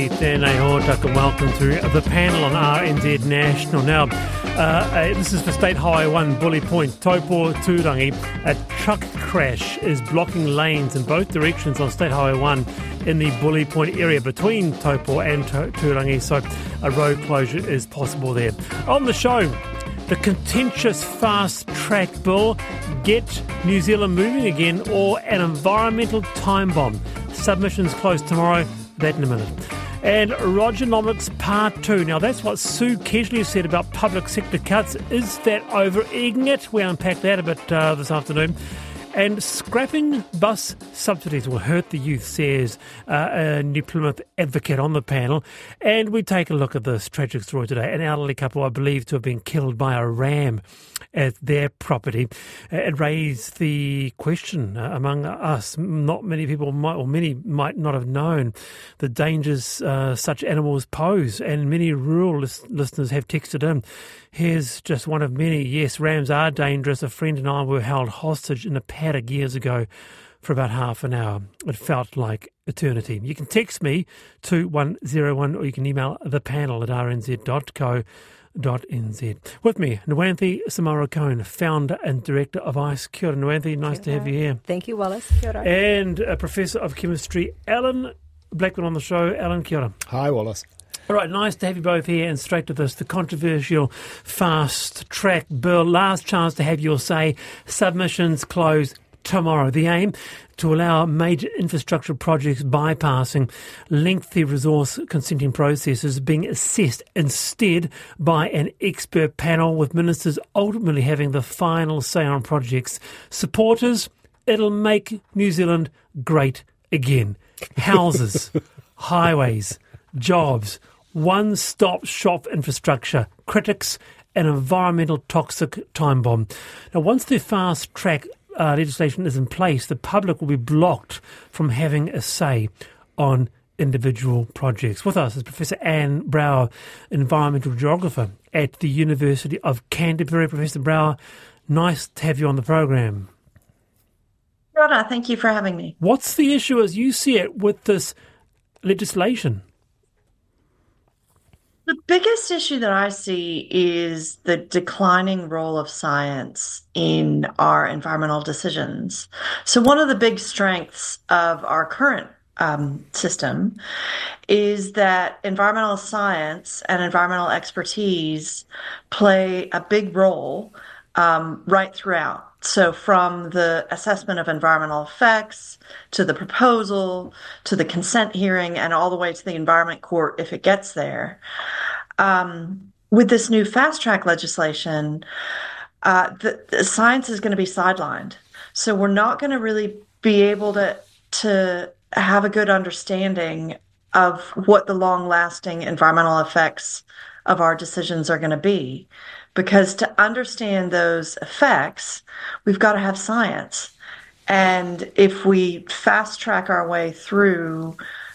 tēnei hōtaka, and welcome to the panel on RNZ National. Now, this is for State Highway 1, Bully Point, Taupo, Tūrangi. A truck crash is blocking lanes in both directions on State Highway 1 in the Bully Point area between Taupo and Tūrangi, so a road closure is possible there. On the show, the contentious fast-track bill, get New Zealand moving again, or an environmental time bomb. Submissions close tomorrow, that in a minute. And Rogernomics Part 2. Now, that's what Sue Kesley said about public sector cuts. Is that over-egging it? We unpack that a bit this afternoon. And scrapping bus subsidies will hurt the youth, says a New Plymouth advocate on the panel. And we take a look at this tragic story today. An elderly couple are believed to have been killed by a ram at their property. It raised the question among us. Not many people many might not have known the dangers such animals pose. And many rural listeners have texted in. Here's just one of many. Yes, rams are dangerous. A friend and I were held hostage in a paddock years ago for about half an hour. It felt like eternity. You can text me to 2101 or you can email the panel at rnz.co.nz. With me, Nwanthi Samara-Cohen, founder and director of ICE. Kia ora, Nwanthi. Nice to have you here. Thank you, Wallace. Kia ora. And a professor of chemistry, Alan Blackman, on the show. Alan, kia ora. Hi, Wallace. All right, nice to have you both here, and straight to this, the controversial fast-track bill. Last chance to have your say. Submissions close tomorrow. The aim, to allow major infrastructure projects bypassing lengthy resource consenting processes being assessed instead by an expert panel, with ministers ultimately having the final say on projects. Supporters, it'll make New Zealand great again. Houses, highways, jobs, one-stop shop infrastructure. Critics, an environmental toxic time bomb. Now, once the fast-track legislation is in place, the public will be blocked from having a say on individual projects. With us is Professor Anne Brouwer, environmental geographer at the University of Canterbury. Professor Brouwer, nice to have you on the program. Thank you for having me. What's the issue as you see it with this legislation? The biggest issue that I see is the declining role of science in our environmental decisions. So one of the big strengths of our current system is that environmental science and environmental expertise play a big role right throughout. So from the assessment of environmental effects to the proposal to the consent hearing and all the way to the Environment Court if it gets there. With this new fast-track legislation, the science is going to be sidelined. So we're not going to really be able to have a good understanding of what the long-lasting environmental effects of our decisions are going to be. Because to understand those effects, we've got to have science. And if we fast-track our way through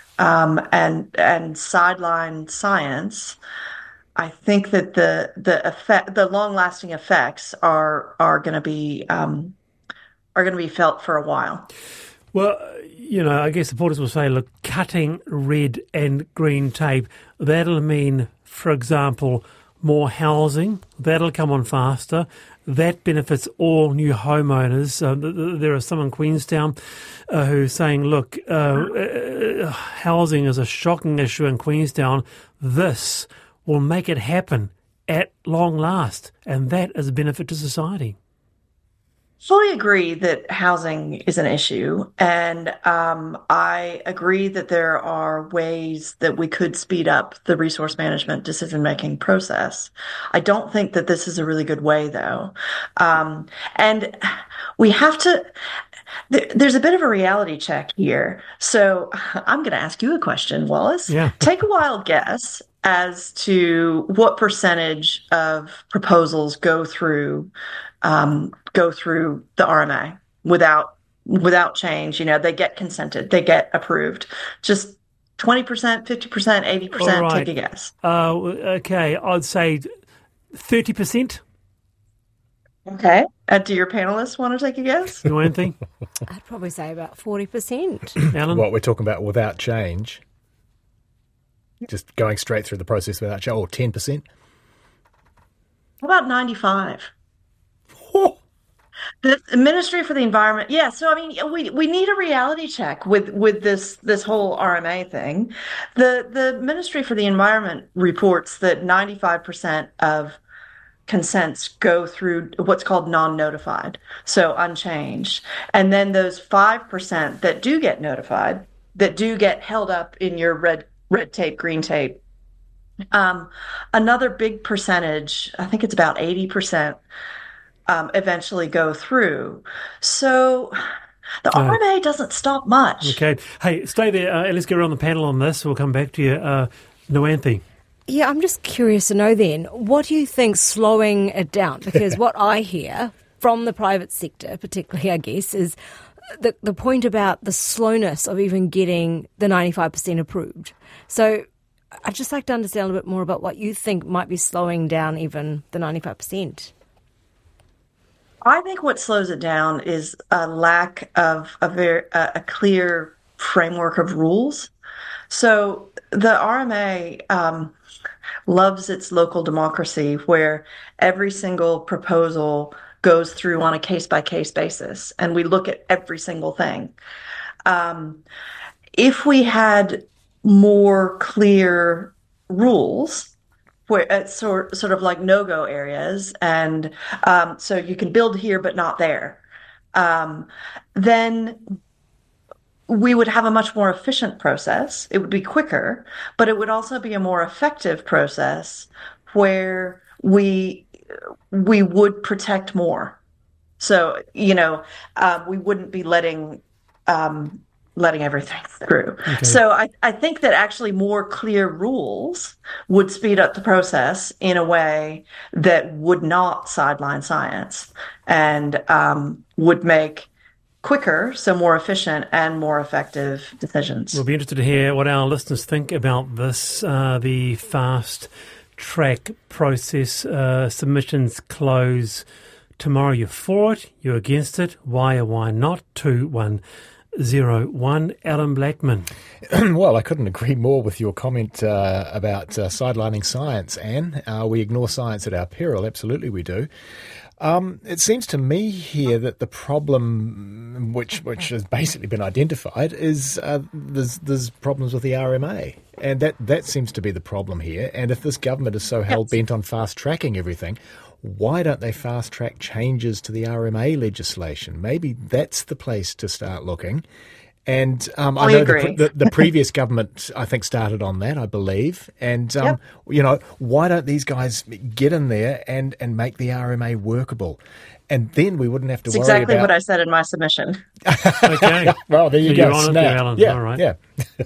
and sideline science, I think that the long-lasting effects are going to be felt for a while. Well, I guess supporters will say, look, cutting red and green tape, that'll mean, for example, more housing. That'll come on faster. That benefits all new homeowners. There are some in Queenstown who are saying, look, housing is a shocking issue in Queenstown. This will make it happen at long last, and that is a benefit to society. Fully agree that housing is an issue, and I agree that there are ways that we could speed up the resource management decision-making process. I don't think that this is a really good way, though. And we have to... There's a bit of a reality check here. So I'm going to ask you a question, Wallace. Yeah. Take a wild guess as to what percentage of proposals go through the RMA without change. They get consented, they get approved. Just 20%, 50%, 80%. Right. Take a guess. Okay, I'd say 30%. Okay. Do your panelists want to take a guess? You want anything? I'd probably say about 40%. Alan? What we're talking about without change. just going straight through the process without or 10%? About 95. The Ministry for the Environment. Yeah, so I mean, we need a reality check with this whole RMA thing. The Ministry for the Environment reports that 95% of consents go through what's called non-notified, so unchanged. And then those 5% that do get notified, that do get held up in your red tape, green tape. Another big percentage, I think it's about 80%, eventually go through. So the RMA doesn't stop much. Okay. Hey, stay there. Let's get around the panel on this. We'll come back to you. Noanthe. Yeah, I'm just curious to know then, what do you think slowing it down? Because what I hear from the private sector, particularly, I guess, is the point about the slowness of even getting the 95% approved. So I'd just like to understand a little bit more about what you think might be slowing down even the 95%. I think what slows it down is a lack of a clear framework of rules. So the RMA loves its local democracy, where every single proposal goes through on a case-by-case basis, and we look at every single thing. If we had more clear rules, where it's sort of like no-go areas, and so you can build here but not there, then we would have a much more efficient process. It would be quicker, but it would also be a more effective process where we would protect more. So, we wouldn't be letting everything through. Okay. So I think that actually more clear rules would speed up the process in a way that would not sideline science, and would make quicker, so more efficient and more effective decisions. We'll be interested to hear what our listeners think about this, the fast track process. Submissions close tomorrow. You're for it, you're against it, why or why not? 2101. Alan Blackman. Well, I couldn't agree more with your comment about sidelining science, Anne. We ignore science at our peril. Absolutely we do. It seems to me here that the problem, which has basically been identified, is there's problems with the RMA, and that seems to be the problem here. And if this government is so hell-bent on fast-tracking everything, why don't they fast-track changes to the RMA legislation? Maybe that's the place to start looking. And I know the previous government, I think, started on that, I believe. And, why don't these guys get in there and make the RMA workable? And then we wouldn't have to worry about... exactly what I said in my submission. Okay. Well, there you go. You're on it, Alan. Yeah, all right. Yeah.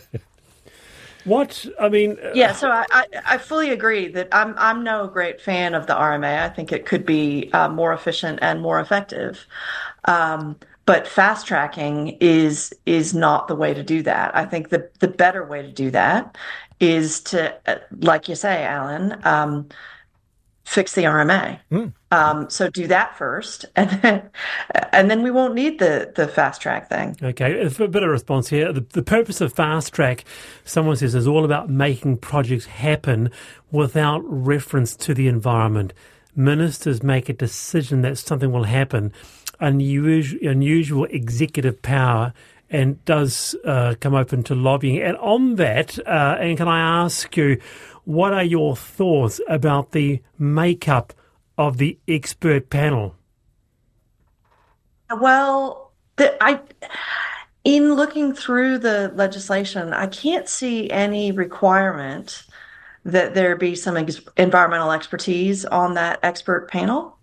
So I fully agree that I'm no great fan of the RMA. I think it could be more efficient and more effective. But fast tracking is not the way to do that. I think the better way to do that is to, like you say, Alan, fix the RMA. So do that first, and then we won't need the fast track thing. Okay, for a bit of response here, the purpose of fast track, someone says, is all about making projects happen without reference to the environment. Ministers make a decision that something will happen. Unusual executive power, and does come open to lobbying. And on that, and can I ask you, what are your thoughts about the makeup of the expert panel? Well, in looking through the legislation, I can't see any requirement that there be some environmental expertise on that expert panel.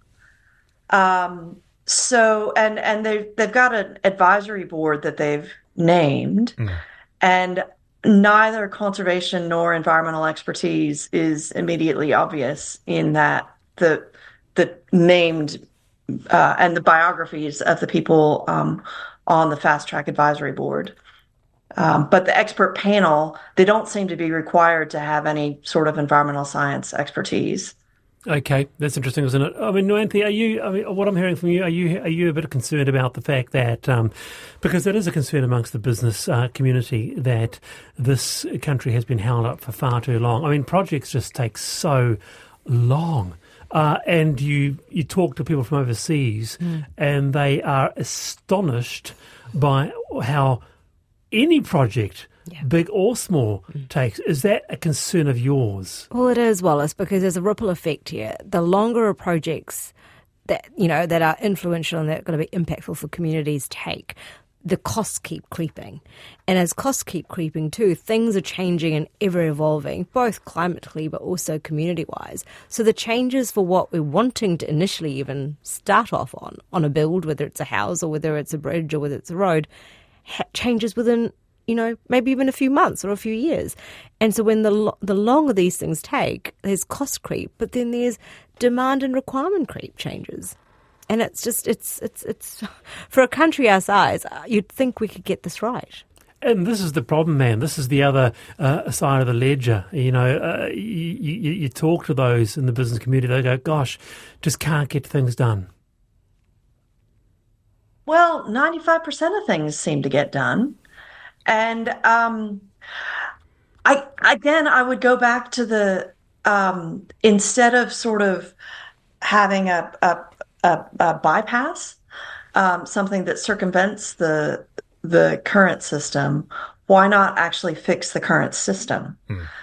So, and they've got an advisory board that they've named, and neither conservation nor environmental expertise is immediately obvious in that the named and the biographies of the people on the Fast Track Advisory Board. But the expert panel, they don't seem to be required to have any sort of environmental science expertise. Okay, that's interesting, isn't it? I mean, Nwanthe, what I'm hearing from you, are you a bit concerned about the fact that, because there is a concern amongst the business community that this country has been held up for far too long. I mean, projects just take so long. And you talk to people from overseas and they are astonished by how any project, big or small, takes. Is that a concern of yours? Well, it is, Wallace, because there's a ripple effect here. The longer a projects that are influential and that are going to be impactful for communities take, the costs keep creeping. And as costs keep creeping too, things are changing and ever evolving, both climatically but also community-wise. So the changes for what we're wanting to initially even start off on a build, whether it's a house or whether it's a bridge or whether it's a road, changes within maybe even a few months or a few years. And so when the longer these things take, there's cost creep, but then there's demand and requirement creep changes. And it's just, it's for a country our size, you'd think we could get this right. And this is the problem, man. This is the other side of the ledger. You talk to those in the business community, they go, gosh, just can't get things done. Well, 95% of things seem to get done. And I would go back to the instead of sort of having a bypass, something that circumvents the current system, why not actually fix the current system?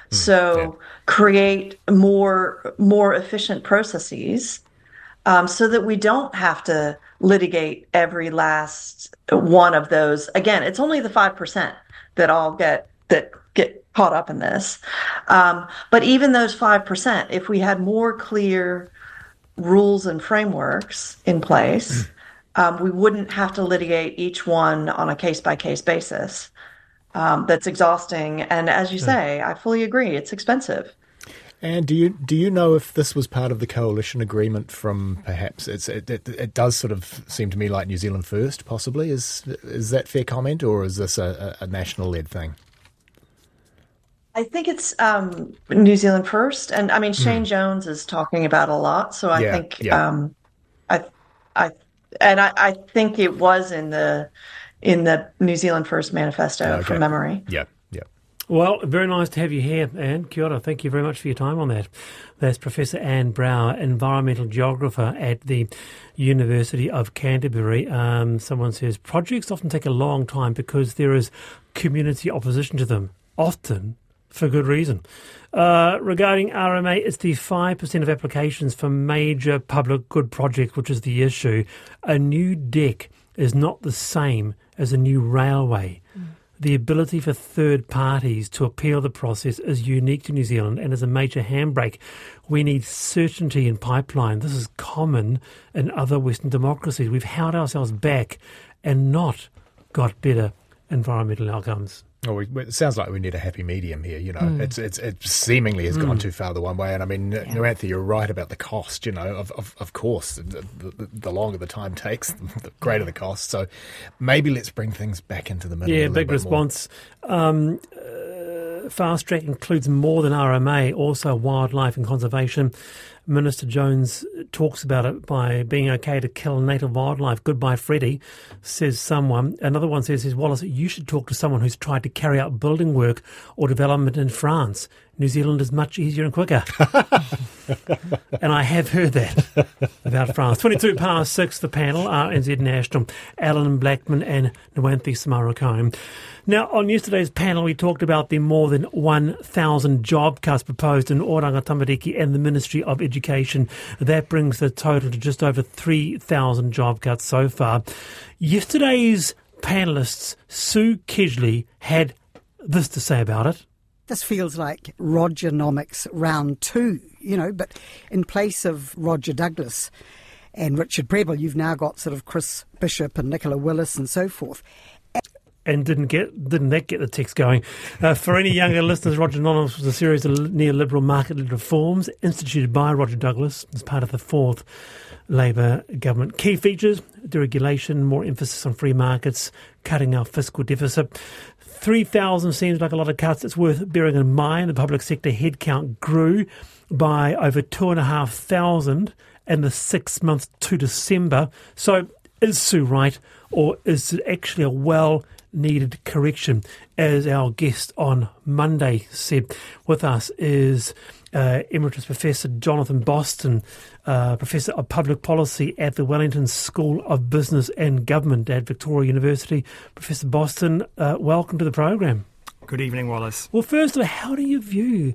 Create more efficient processes so that we don't have to litigate every last one of those. Again, it's only the 5% that get caught up in this. But even those 5%, if we had more clear rules and frameworks in place, we wouldn't have to litigate each one on a case-by-case basis. That's exhausting. And as you say, I fully agree, it's expensive. And do you know if this was part of the coalition agreement from perhaps it does sort of seem to me like New Zealand First, possibly? Is that fair comment, or is this a national-led thing? I think it's New Zealand First, and I mean Shane Jones is talking about a lot. So I think I think it was in the New Zealand First manifesto from memory. Yeah. Well, very nice to have you here, Anne. Kia ora. Thank you very much for your time on that. That's Professor Anne Brouwer, environmental geographer at the University of Canterbury. Someone says projects often take a long time because there is community opposition to them, often for good reason. Regarding RMA, it's the 5% of applications for major public good projects, which is the issue. A new deck is not the same as a new railway. The ability for third parties to appeal the process is unique to New Zealand and is a major handbrake. We need certainty in pipeline. This is common in other Western democracies. We've held ourselves back and not got better environmental outcomes. Well, it sounds like we need a happy medium here. It seemingly has gone too far the one way. And I mean, Nwanthe, you're right about the cost. Of course, the longer the time takes, the greater the cost. So maybe let's bring things back into the middle. Yeah, big response. Fast track includes more than RMA, also wildlife and conservation. Minister Jones talks about it by being okay to kill native wildlife. Goodbye, Freddie, says someone. Another one says, Wallace, you should talk to someone who's tried to carry out building work or development in France. New Zealand is much easier and quicker. And I have heard that about France. 22 past 6, the panel, RNZ National, Alan Blackman and Nwanthe Samarakone. Now, on yesterday's panel, we talked about the more than 1,000 job cuts proposed in Oranga Tamariki and the Ministry of Education. That brings the total to just over 3,000 job cuts so far. Yesterday's panellists, Sue Kedgley, had this to say about it. This feels like Rogernomics round 2, but in place of Roger Douglas and Richard Prebble, you've now got sort of Chris Bishop and Nicola Willis and so forth. and didn't that get the text going? For any younger listeners, Roger Anonymous was a series of neoliberal market-led reforms instituted by Roger Douglas as part of the fourth Labor government. Key features: deregulation, more emphasis on free markets, cutting our fiscal deficit. 3,000 seems like a lot of cuts. It's worth bearing in mind the public sector headcount grew by over 2,500 in the 6 months to December. So is Sue right, or is it actually a well-needed correction? As our guest on Monday said, with us is Emeritus Professor Jonathan Boston, Professor of Public Policy at the Wellington School of Business and Government at Victoria University. Professor Boston, welcome to the program. Good evening, Wallace. Well, first of all, how do you view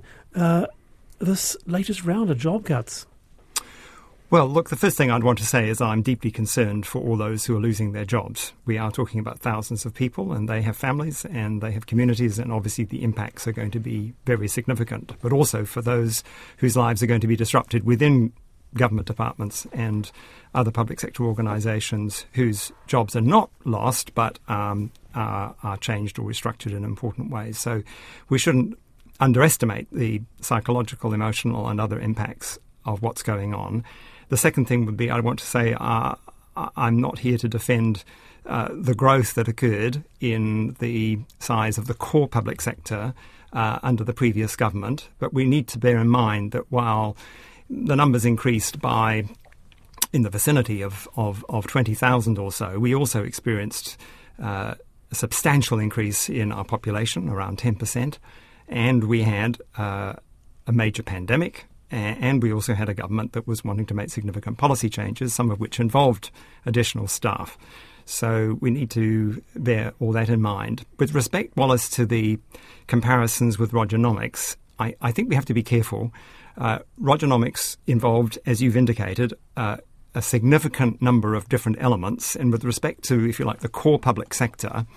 this latest round of job cuts? Well, look, the first thing I'd want to say is I'm deeply concerned for all those who are losing their jobs. We are talking about thousands of people, and they have families and they have communities, and obviously the impacts are going to be very significant. But also for those whose lives are going to be disrupted within government departments and other public sector organisations whose jobs are not lost but are changed or restructured in important ways. So we shouldn't underestimate the psychological, emotional and other impacts of what's going on. The second thing would be, I want to say, I'm not here to defend the growth that occurred in the size of the core public sector under the previous government, but we need to bear in mind that while the numbers increased by in the vicinity of 20,000 or so, we also experienced a substantial increase in our population, around 10%, and we had a major pandemic. And we also had a government that was wanting to make significant policy changes, some of which involved additional staff. So we need to bear all that in mind. With respect, Wallace, to the comparisons with Rogernomics, I think we have to be careful. Rogernomics involved, as you've indicated, a significant number of different elements. And with respect to, if you like, the core public sector,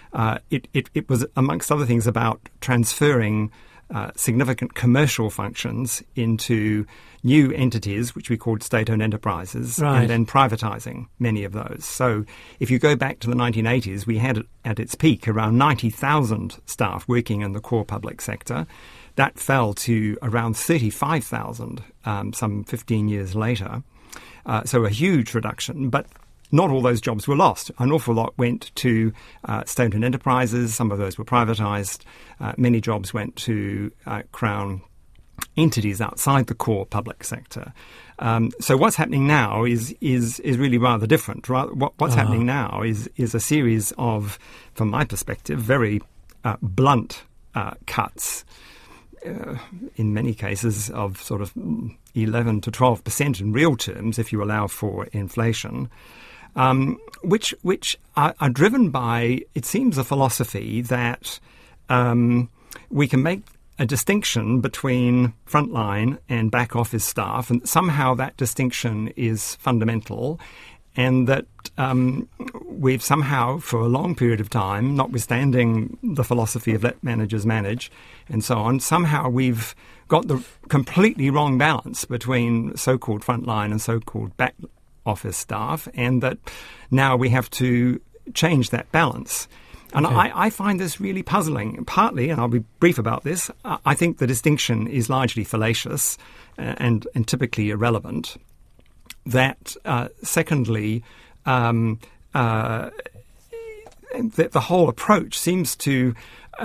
it was, amongst other things, about transferring significant commercial functions into new entities, which we called state-owned enterprises, right, and then privatising many of those. So if you go back to the 1980s, we had at its peak around 90,000 staff working in the core public sector. That fell to around 35,000 some 15 years later. So a huge reduction, but not all those jobs were lost. An awful lot went to state-owned enterprises. Some of those were privatised. Many jobs went to Crown entities outside the core public sector. So what's happening now is really rather different. What's happening now is a series of, from my perspective, very blunt cuts. In many cases of sort of 11 to 12% in real terms, if you allow for inflation. Which are driven by, it seems, a philosophy that we can make a distinction between frontline and back office staff, and somehow that distinction is fundamental, and that we've somehow, for a long period of time, notwithstanding the philosophy of let managers manage and so on, somehow we've got the completely wrong balance between so-called frontline and so-called back office staff, and that now we have to change that balance. And okay. I find this really puzzling, partly, and I'll be brief about this, I think the distinction is largely fallacious and typically irrelevant. That, secondly, that the whole approach seems to,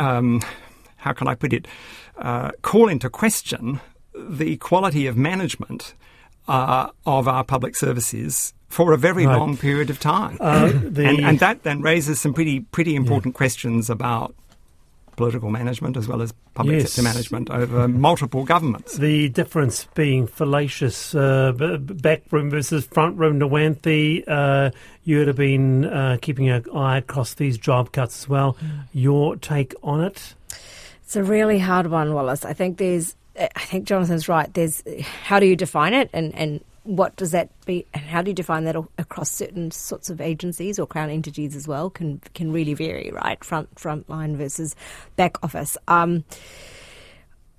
how can I put it, call into question the quality of management of our public services for a very long period of time. And that then raises some pretty important questions about political management as well as public sector management over multiple governments. The difference being fallacious, back room versus front room. Nwanthi, you would have been keeping an eye across these job cuts as well. Your take on it? It's a really hard one, Wallace. I think Jonathan's right. There's how do you define it, and what does that be, and how do you define that across certain sorts of agencies or Crown entities as well? Can really vary, right? Front line versus back office.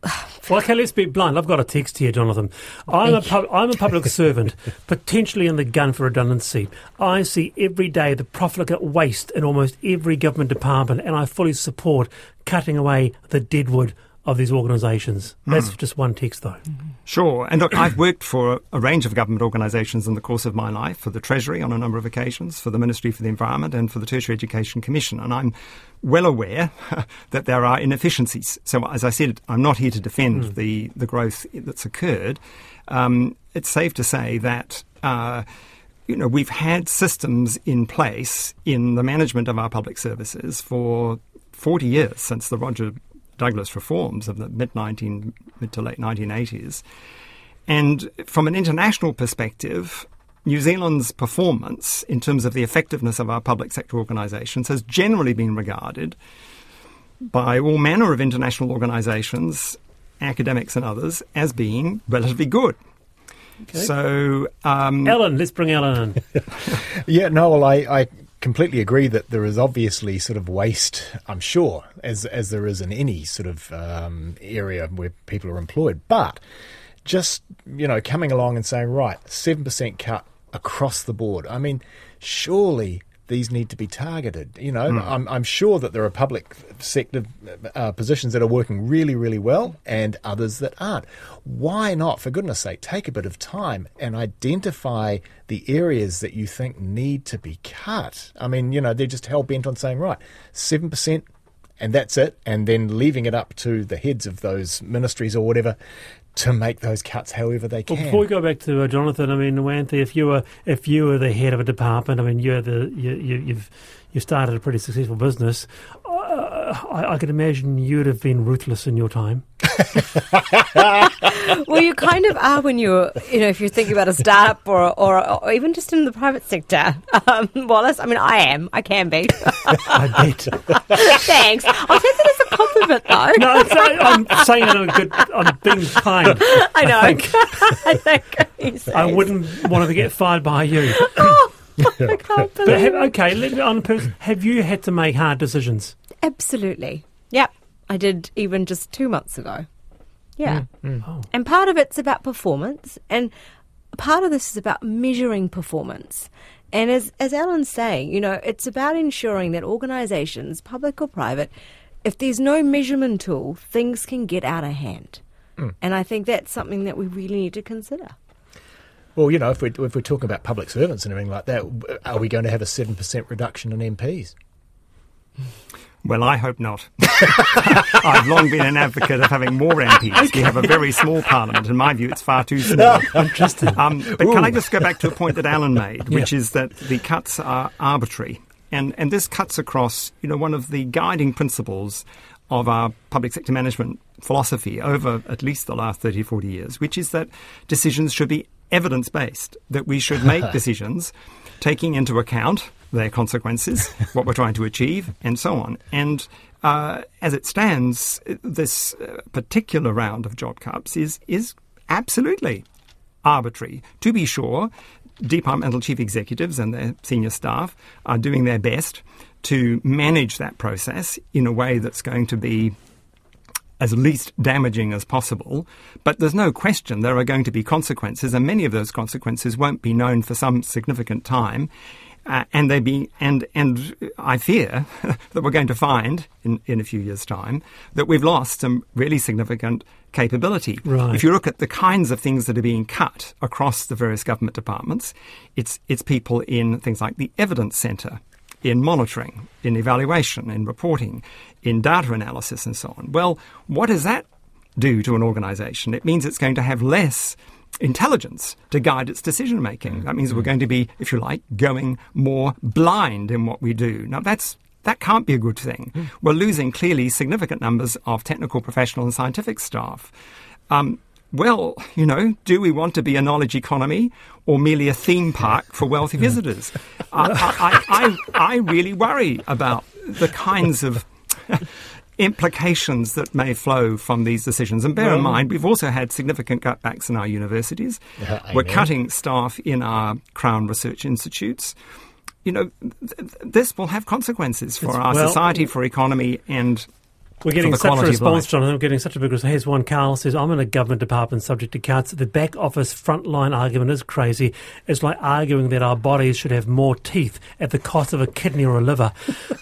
Well, okay, let's be blunt. I've got a text here, Jonathan. I'm a public servant, potentially in the gun for redundancy. I see every day the profligate waste in almost every government department, and I fully support cutting away the deadwood of these organisations. That's just one text, though. Sure. And look, I've worked for a range of government organisations in the course of my life, for the Treasury on a number of occasions, for the Ministry for the Environment and for the Tertiary Education Commission. And I'm well aware that there are inefficiencies. So, as I said, I'm not here to defend the growth that's occurred. It's safe to say that we've had systems in place in the management of our public services for 40 years, since the Roger Douglas reforms of the mid to late 1980s. And from an international perspective, New Zealand's performance in terms of the effectiveness of our public sector organisations has generally been regarded by all manner of international organisations, academics and others, as being relatively good. Okay. So, Alan, let's bring Alan in. Yeah, Noel, I completely agree that there is obviously sort of waste, I'm sure, as there is in any sort of area where people are employed. But just, coming along and saying, right, 7% cut across the board. I mean, surely these need to be targeted. I'm sure that there are public sector positions that are working really, really well and others that aren't. Why not, for goodness sake, take a bit of time and identify the areas that you think need to be cut? I mean, they're just hell-bent on saying, right, 7%, and that's it, and then leaving it up to the heads of those ministries or whatever to make those cuts however they can. Well, before we go back to Jonathan, I mean, Wanthi, if you were the head of a department, I mean, you've started a pretty successful business. I could imagine you'd have been ruthless in your time. Well, you kind of are when you're, if you're thinking about a startup or even just in the private sector. Wallace, I mean, I can be. I bet. Thanks. I'll take it as a compliment, though. No, I'm saying it I'm being kind. I know. I think. I wouldn't want to get fired by you. I can't believe it. Have you had to make hard decisions? Absolutely. Yep. I did even just 2 months ago. Yeah. Oh. And part of it's about performance, and part of this is about measuring performance. And as Alan's saying, it's about ensuring that organisations, public or private, if there's no measurement tool, things can get out of hand. And I think that's something that we really need to consider. Well, if we're talking about public servants and everything like that, are we going to have a 7% reduction in MPs? Well, I hope not. I've long been an advocate of having more MPs. Okay. We have a very small parliament. In my view, it's far too small. Interesting. But can I just go back to a point that Alan made, which is that the cuts are arbitrary. And this cuts across, one of the guiding principles of our public sector management philosophy over at least the last 30, 40 years, which is that decisions should be evidence-based, that we should make decisions taking into account their consequences, what we're trying to achieve, and so on. And as it stands, this particular round of job cuts is absolutely arbitrary. To be sure, departmental chief executives and their senior staff are doing their best to manage that process in a way that's going to be as least damaging as possible. But there's no question there are going to be consequences, and many of those consequences won't be known for some significant time. And I fear that we're going to find in a few years' time that we've lost some really significant capability. Right. If you look at the kinds of things that are being cut across the various government departments, it's people in things like the evidence centre, in monitoring, in evaluation, in reporting, in data analysis and so on. Well, what does that do to an organisation? It means it's going to have less intelligence to guide its decision-making. That means we're going to be, if you like, going more blind in what we do. Now, that can't be a good thing. We're losing clearly significant numbers of technical, professional and scientific staff. Well, do we want to be a knowledge economy or merely a theme park for wealthy visitors? I really worry about the kinds of implications that may flow from these decisions. And bear in mind, we've also had significant cutbacks in our universities. We're cutting staff in our Crown Research Institutes. This will have consequences for our society, for economy, and We're getting for the such a quality of response, life. Jonathan. We're getting such a big response. Here's one. Carl says, I'm in a government department subject to cuts. The back office frontline argument is crazy. It's like arguing that our bodies should have more teeth at the cost of a kidney or a liver.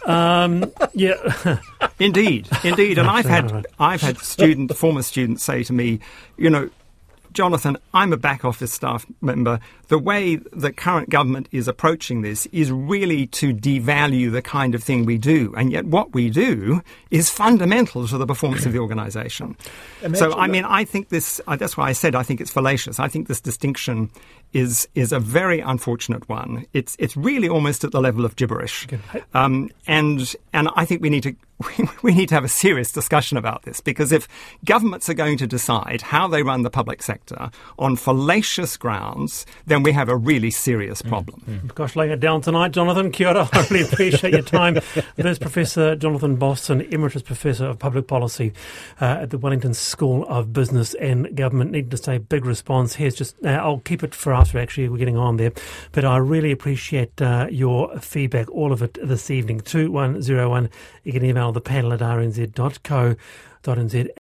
Yeah. Indeed. And I've had former students say to me, Jonathan, I'm a back office staff member. The way the current government is approaching this is really to devalue the kind of thing we do. And yet what we do is fundamental to the performance of the organisation. So, I think this, that's why I said I think it's fallacious. I think this distinction is a very unfortunate one. It's really almost at the level of gibberish. And I think we need to have a serious discussion about this, because if governments are going to decide how they run the public sector on fallacious grounds, then we have a really serious problem. Gosh, laying it down tonight, Jonathan. Kia ora. I really appreciate your time. There's Professor Jonathan Boston, Emeritus Professor of Public Policy at the Wellington School of Business and Government. Need to say big response. Here's just, I'll keep it for after, actually, we're getting on there. But I really appreciate your feedback, all of it this evening. 2101. You can email the panel at rnz.co.nz.